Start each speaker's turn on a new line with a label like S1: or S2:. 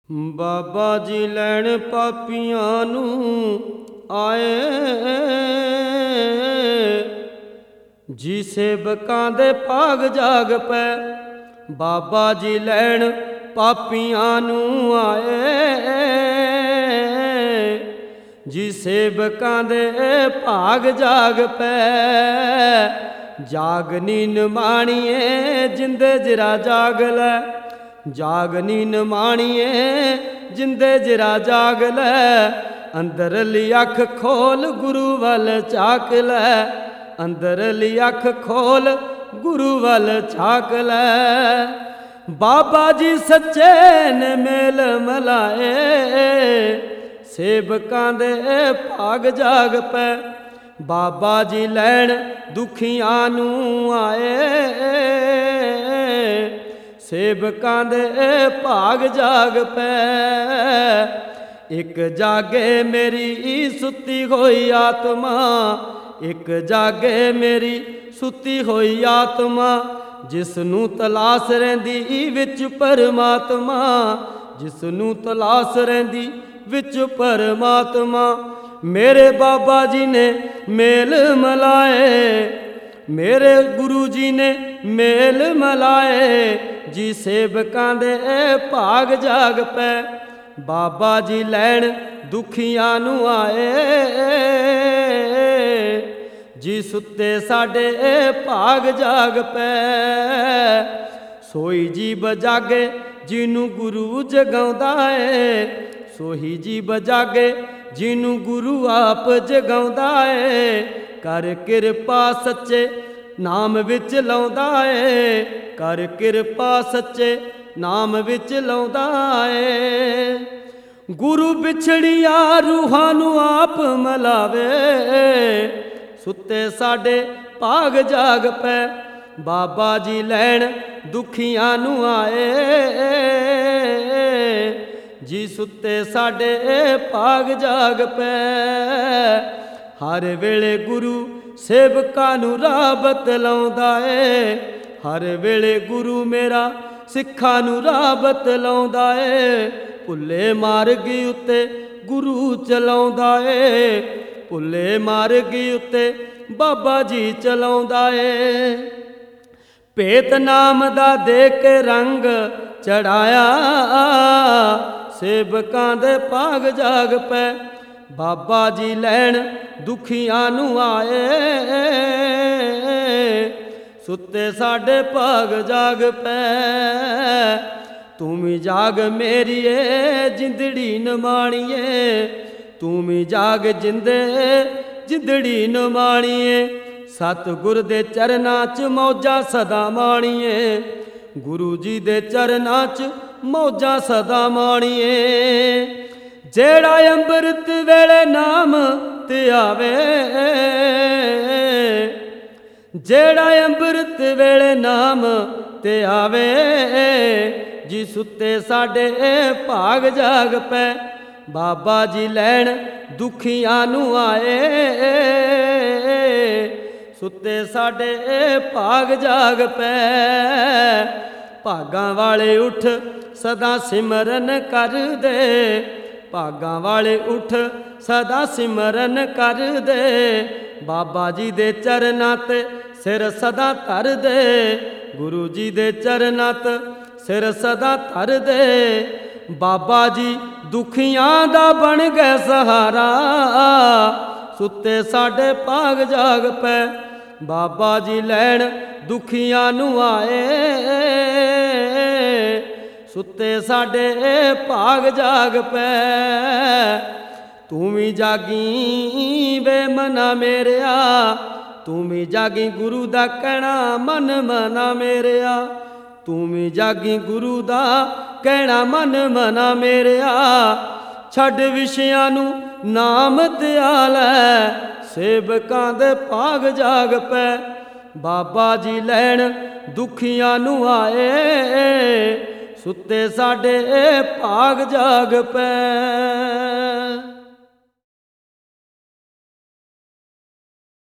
S1: ਬਾਬਾ ਜੀ ਲੈਣ ਪਾਪੀਆਂ ਨੂੰ ਆਏ, ਜੀ ਸੇਵਕਾਂ ਦੇ ਭਾਗ ਜਾਗ ਪੈ। ਬਾਬਾ ਜੀ ਲੈਣ ਪਾਪੀਆਂ ਨੂੰ ਆਏ, ਜੀ ਸੇਵਕਾਂ ਦੇ ਭਾਗ ਜਾਗ ਪੈ। ਜਾਗ ਨੀਂਦ ਮਾਣੀਏ ਜਿੰਦੇ ਜਰਾ ਜਾਗ ਲੈ, ਜਾਗ ਨੀਂਦ ਮਾਣੀਏ ਜਿੰਦੇ ਜਰਾ ਜਾਗ ਲੈ। ਅੰਦਰਲੀ ਅੱਖ ਖੋਲ ਗੁਰੂ ਵੱਲ ਝਾਕ ਲੈ, ਅੰਦਰਲੀ ਅੱਖ ਖੋਲ ਗੁਰੂ ਵੱਲ ਝਾਕ ਲੈ। ਬਾਬਾ ਜੀ ਸੱਚੇ ਨੇ ਮੇਲ ਮਲਾਏ, ਸੇਵਕਾਂ ਦੇ ਭਾਗ ਜਾਗ ਪੈ। ਬਾਬਾ ਜੀ ਲੈਣ ਦੁਖੀਆਂ ਨੂੰ ਆਏ, ਸੇਵਕਾਂ ਦੇ ਭਾਗ ਜਾਗ ਪੈ। ਇੱਕ ਜਾਗੇ ਮੇਰੀ ਸੁੱਤੀ ਹੋਈ ਆਤਮਾ, ਇੱਕ ਜਾਗੇ ਮੇਰੀ ਸੁੱਤੀ ਹੋਈ ਆਤਮਾ। ਜਿਸ ਨੂੰ ਤਲਾਸ਼ ਰਹਿੰਦੀ ਵਿੱਚ ਪਰਮਾਤਮਾ, ਜਿਸ ਨੂੰ ਤਲਾਸ਼ ਰਹਿੰਦੀ ਵਿੱਚ ਪਰਮਾਤਮਾ। ਮੇਰੇ ਬਾਬਾ ਜੀ ਨੇ ਮੇਲ ਮਲਾਏ, ਮੇਰੇ ਗੁਰੂ ਜੀ ਨੇ ਮੇਲ ਮਲਾਏ, ਜੀ ਸੇਵਕਾਂ ਦੇ ਭਾਗ ਜਾਗ ਪੈ। ਬਾਬਾ ਜੀ ਲੈਣ ਦੁਖੀਆਂ ਨੂੰ ਆਏ, ਜੀ ਸੁੱਤੇ ਸਾਡੇ ਭਾਗ ਜਾਗ ਪੈ। ਸੋਈ ਜੀਵ ਜਾਗੇ ਜਿਹਨੂੰ ਗੁਰੂ ਜਗਾਉਂਦਾ ਏ, ਸੋਹੀ ਜੀਵ ਜਾਗੇ ਜਿਹਨੂੰ ਗੁਰੂ ਆਪ ਜਗਾਉਂਦਾ ਏ। ਕਰ ਕਿਰਪਾ ਸੱਚੇ ਨਾਮ ਵਿੱਚ ਲਾਉਂਦਾ ਏ, ਕਰ ਕਿਰਪਾ ਸੱਚੇ ਨਾਮ ਵਿੱਚ ਲਾਉਂਦਾ ਏ। ਗੁਰੂ ਵਿਛੜੀਆਂ ਰੂਹਾਂ ਨੂੰ ਆਪ ਮਲਾਵੇ, ਸੁੱਤੇ ਸਾਡੇ ਭਾਗ ਜਾਗ ਪੈ। ਬਾਬਾ ਜੀ ਲੈਣ ਦੁਖੀਆਂ ਨੂੰ ਆਏ, ਜੀ ਸੁੱਤੇ ਸਾਡੇ ਭਾਗ ਜਾਗ ਪੈ। ਹਰ ਵੇਲੇ ਗੁਰੂ ਸੇਵਕਾਂ ਨੂੰ ਰਾਹ ਬਤਲਾਉਂਦਾ ਏ, ਹਰ ਵੇਲੇ ਗੁਰੂ ਮੇਰਾ ਸਿੱਖਾਂ ਨੂੰ ਰਾਹ ਬਤਲਾਉਂਦਾ ਏ। ਭੁੱਲੇ ਮਾਰਗ ਉੱਤੇ ਗੁਰੂ ਚਲਾਉਂਦਾ ਏ, ਭੁੱਲੇ ਮਾਰਗ ਉੱਤੇ ਬਾਬਾ ਜੀ ਚਲਾਉਂਦਾ ਏ। ਭੇਤ ਨਾਮ ਦਾ ਦੇ ਕੇ ਰੰਗ ਚੜਾਇਆ, ਸੇਵਕਾਂ ਦੇ ਭਾਗ ਜਾਗ ਪੈ। ਬਾਬਾ ਜੀ ਲੈਣ ਦੁਖੀਆਂ ਨੂੰ ਆਏ, ਸੁੱਤੇ ਸਾਡੇ ਭਾਗ ਜਾਗ ਪੈ। ਤੂੰ ਵੀ ਜਾਗ ਮੇਰੀਏ ਜਿੰਦੜੀ ਨ ਮਾਣੀਏ, ਤੂੰ ਵੀ ਜਾਗ ਜਿੰਦੇ ਜਿੰਦੜੀ ਨ ਮਾਣੀਏ। ਸਤਿਗੁਰ ਦੇ ਚਰਨਾਂ 'ਚ ਮੌਜਾਂ ਸਦਾ ਮਾਣੀਏ, ਗੁਰੂ ਜੀ ਦੇ ਚਰਨਾਂ 'ਚ ਮੌਜਾਂ ਸਦਾ ਮਾਣੀਏ। ਜਿਹੜਾ ਅੰਮ੍ਰਿਤ ਵੇਲੇ ਨਾਮ ਤੇ ਆਵੇ, ਜਿਹੜਾ ਅੰਮ੍ਰਿਤ ਵੇਲੇ ਨਾਮ ਤੇ ਆਵੇ, ਜੀ ਸੁੱਤੇ ਸਾਡੇ ਭਾਗ ਜਾਗ ਪੈ। ਬਾਬਾ ਜੀ ਲੈਣ ਦੁਖੀਆਂ ਨੂੰ ਆਏ, ਸੁੱਤੇ ਸਾਡੇ ਭਾਗ ਜਾਗ ਪੈ। ਭਾਗਾਂ ਵਾਲੇ ਉੱਠ ਸਦਾ ਸਿਮਰਨ ਕਰਦੇ, ਭਾਗਾਂ ਵਾਲੇ ਉੱਠ ਸਦਾ ਸਿਮਰਨ ਕਰਦੇ। ਬਾਬਾ ਜੀ ਦੇ ਚਰਨਾਂ ਤੇ ਸਿਰ ਸਦਾ ਧਰ ਦੇ, ਗੁਰੂ ਜੀ ਦੇ ਚਰਨਾਂ ਤੇ ਸਿਰ ਸਦਾ ਧਰ ਦੇ। ਬਾਬਾ ਜੀ ਦੁਖੀਆਂ ਦਾ ਬਣ ਗਏ ਸਹਾਰਾ, ਸੁੱਤੇ ਸਾਡੇ ਭਾਗ ਜਾਗ ਪੈ। ਬਾਬਾ ਜੀ ਲੈਣ ਦੁਖੀਆਂ ਨੂੰ ਆਏ, ਸੁੱਤੇ ਸਾਡੇ ਭਾਗ ਜਾਗ ਪੈ। ਤੂੰ ਵੀ ਜਾਗੀ ਵੇ ਮਨਾ ਮੇਰਿਆ, ਤੂੰ ਵੀ ਜਾਗੀ ਗੁਰੂ ਦਾ ਕਹਿਣਾ ਮਨ ਮਨਾ ਮੇਰਿਆ। ਤੂੰ ਵੀ ਜਾਗੀ ਗੁਰੂ ਦਾ ਕਹਿਣਾ ਮਨ ਮਨਾ ਮੇਰਿਆ। ਛੱਡ ਵਿਸ਼ਿਆਂ ਨੂੰ ਨਾਮ ਧਿਆ ਲੈ, ਸੇਵਕਾਂ ਦੇ ਭਾਗ ਜਾਗ ਪੈ। ਬਾਬਾ ਜੀ ਲੈਣ ਦੁਖੀਆਂ ਨੂੰ ਆਏ, ਸੁੱਤੇ ਸਾਡੇ ਭਾਗ ਜਾਗ ਪੈ।